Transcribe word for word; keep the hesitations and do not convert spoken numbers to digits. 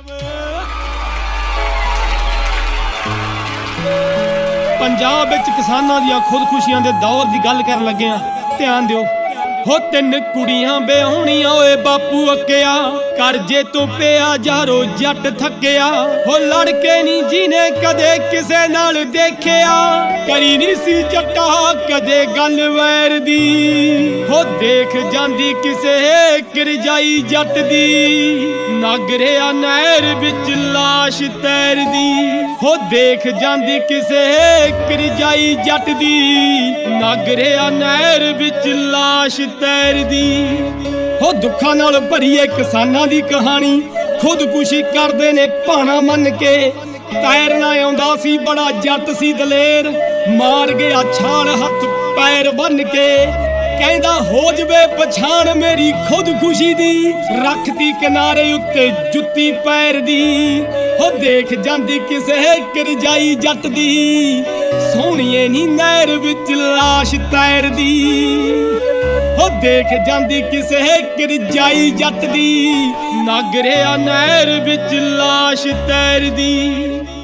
पंजाब विच किसानां दियां खुदकुशियां दे दौर दी गल करन लगे हां। ध्यान दिओ हो तिन कुड़ियां बेहोणियां ओए बापू अक्किया करजे तो पिया जारो जट थक्किया हो लड़के नी जिने कदे किसे नाल देखिया करी नी सी जट्टा कदे गल वैर दी हो देख जांदी किसे किरजाई जट दी नागरिया नहर विच लाश तैरदी हो देख जांदी किसे किरजाई जट दी नागरिया नहर विच लाश तैरदी हो दुखा नाल भरीए किसानां दी कहानी खुदकुशी करदे ने भाना मन के तैरना आउंदा सी बड़ा जट सी दलेर मार गया छाल हथ पैर बन के कहंदा हो जवे पछाण मेरी खुदकुशी दी रखती किनारे उत्ते जुत्ती पैर दी हो देख जांदी किसे किरजाई जट दी सोहणीए नी नहर विच लाश तैरदी हो देख जांदी किसे किरजाई जट दी नागरिया नहर विच लाश तैरदी।